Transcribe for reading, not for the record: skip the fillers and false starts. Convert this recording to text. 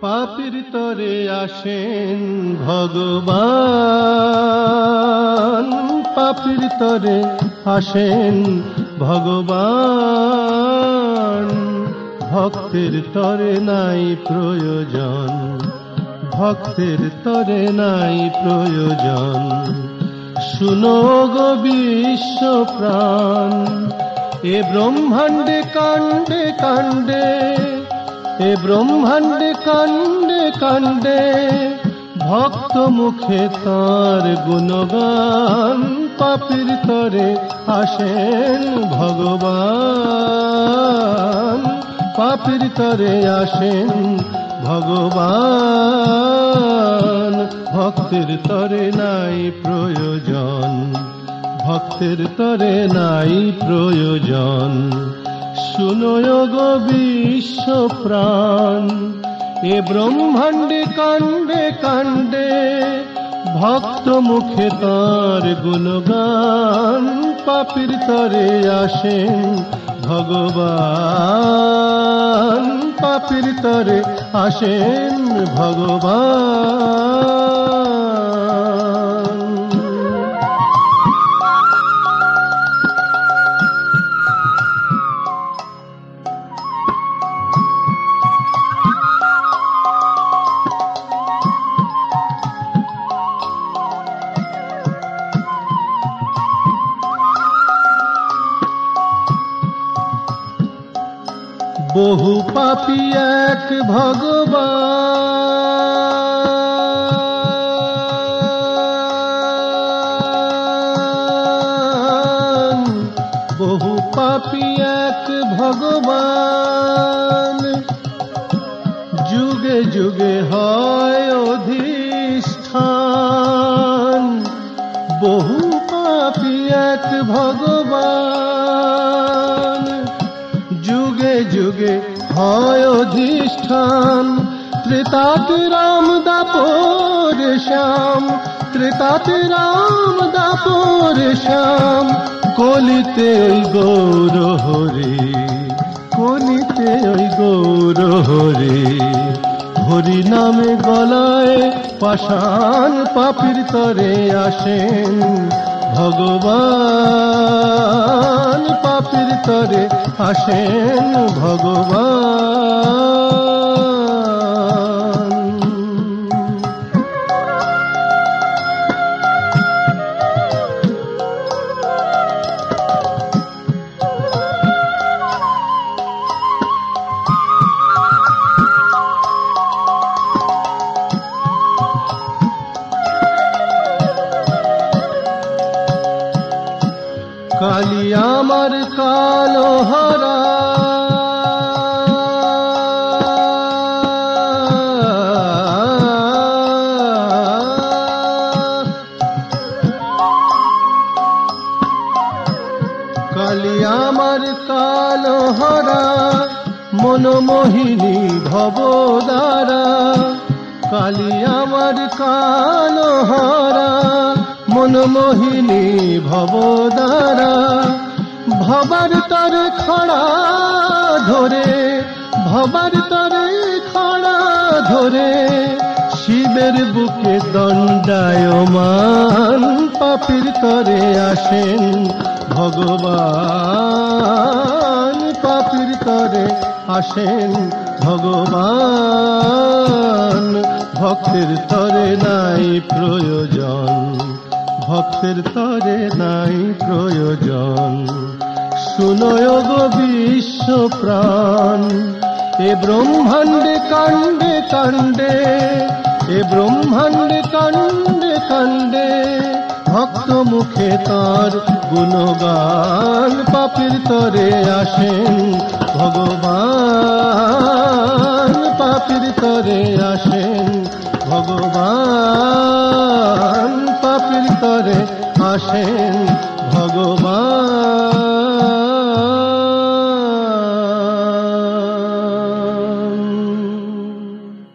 পাপীর তরে আসেন ভগবান, পাপীর তরে আসেন ভগবান। ভক্তের তরে নাই প্রয়োজন, ভক্তের তরে নাই প্রয়োজন। শুনো গো বিশ্ব প্রাণ, এ ব্রহ্মাণ্ডে কাণ্ডে কাণ্ডে, এ ব্রহ্মাণ্ডে কাণ্ডে কাণ্ডে ভক্ত মুখে তার গুণগান। পাপীর তরে আসেন ভগবান, পাপীর তরে আসেন ভগবান। ভক্তের তরে নাই প্রয়োজন, ভক্তের তরে নাই প্রয়োজন। শুনো গো বিশ্ব প্রাণ, এ ব্রহ্মাণ্ডে কাণ্ডে কাণ্ডে ভক্ত মুখে তার গুণগান। পাপীর তরে আসেন ভগবান, পাপীর তরে আসেন ভগবান। বহু পাপী এক ভগবান, বহু পাপী এক ভগবান। যুগে যুগে হয় অধিষ্ঠান, বহু পাপী এক ভগবান। যুগে যুগে হয় অধিষ্ঠান, ত্রেতাতে রাম দাপর শ্যাম, ত্রেতাতে রাম দাপর শ্যাম। কলিতে ওই গৌর হরি, কলিতে ওই গৌর হরি। হরি নামে গলায় পাষাণ, পাপীর তরে আসেন ভগবান, পাপীর তরে আসেন ভগবান। কালী আমার কালো হারা, কালী আমার কালো হারা। মনমোহিনী ভবদারা, কালী আমার কালো হারা। মনমোহিনী ভবদারা, ভবার তরে খড়া ধরে, ভবার তরে খড়া ধরে। শিবের বুকে দণ্ডায়মান, পাপীর তরে আসেন ভগবান, পাপীর তরে আসেন ভগবান। ভক্তের তরে নাই প্রয়োজন, ভক্তের তরে নাই প্রয়োজন। শুনো গো বিশ্ব প্রাণ, এ ব্রহ্মাণ্ডে কাণ্ডে কাণ্ডে, এ ব্রহ্মাণ্ডে কাণ্ডে কাণ্ডে ভক্ত মুখে তার গুণগান। পাপীর তরে আসেন ভগবান, পাপীর তরে আসেন ভগবান। পাপীর তরে আসেন